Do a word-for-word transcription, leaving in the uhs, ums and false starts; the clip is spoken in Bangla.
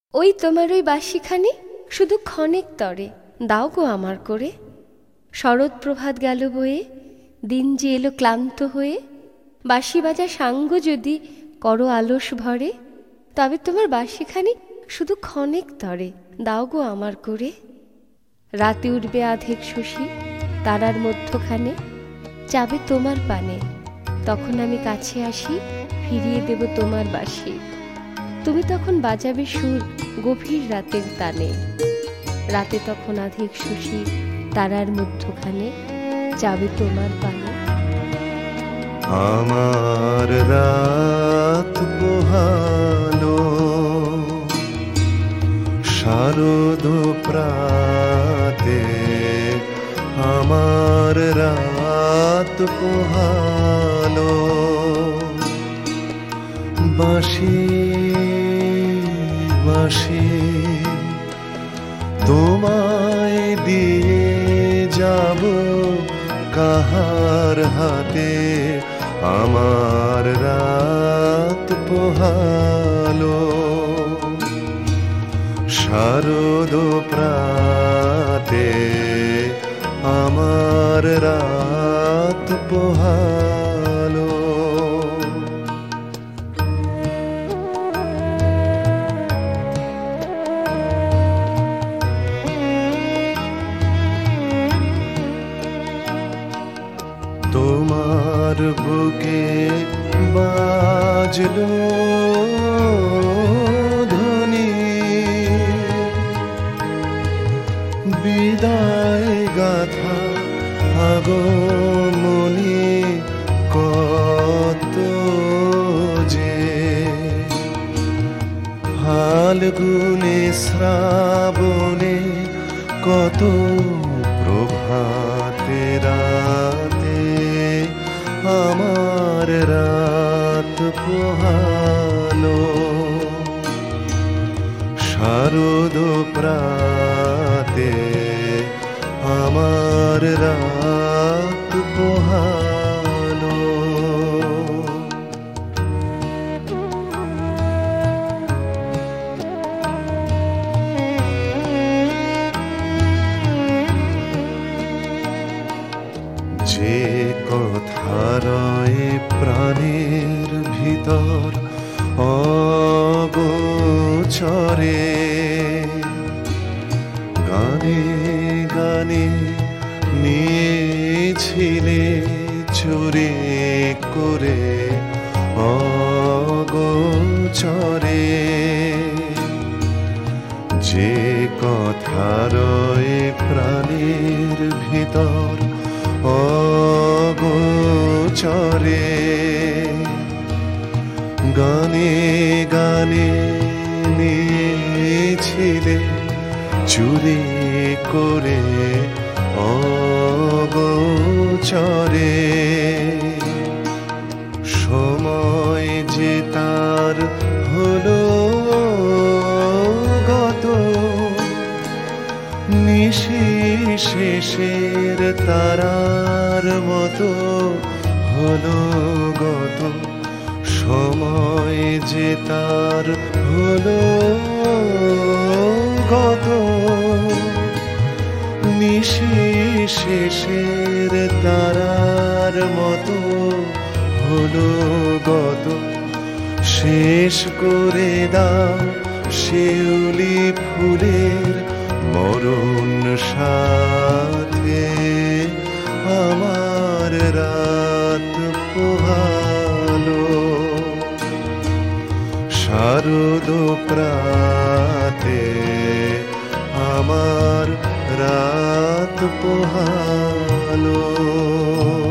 ওই তোমার ওই বাঁশিখানি শুধু ক্ষণেক তরে দাও গো আমার করে। শরৎ প্রভাত গেল বয়ে, দিন যে এলো ক্লান্ত হয়ে, বাঁশি বাজা সাঙ্গ যদি করো আলস ভরে, তবে তোমার বাঁশিখানি শুধু ক্ষণেক তরে দাও গো আমার করে। রাতে উঠবে আধেক শশী তারার মধ্যখানে, যাবে তোমার পানে, তখন আমি কাছে আসি, ফিরিয়ে দেব তোমার বাঁশি। তুমি তখন বাজাবে সুর গভীর রাতের তানে, রাতে তখন আধেক শশী তারার মধ্যখানে, যাবে তোমার পানে। আমার রাত পোহালো শারদ প্রাতে, আমার রাত পোহালো বাঁশি বাঁশি তোমায় দিয়ে যাব কাহার হাতে, আমার রাত পোহালো শারদ প্রাতে, আমার রাত পোহালো। তোমার বুকে বাজলো ধ্বনি, বিদায় গাথা আগমনী কত যে, ফাল্গুনে শ্রাবণে কত প্রভাতে রাতে, আমার রাত পোহালো শারদ প্রাতে, আমার রাত পোহালো। যে কথা রয়ে প্রাণের ভিতর অগোচরে, গানে গানে নিয়েছিলে চুরি করে অগোচরে, যে কথা রয়ে প্রাণের ভিতর অগোচরে, গানে গানে নিয়েছিলে চুরি করে অগোচরে, সময় যে তার হলো গত, নিশি শেষের তারার মতো হলো গত, সময় যে তার হলো গত, নিশি শেষের তারার মতো হলো গত। শেষ করে দাও শিউলি ফুলের মরণ সাথে, আমার রাত পোহালো শারদ প্রাতে, আমার রাত পোহালো।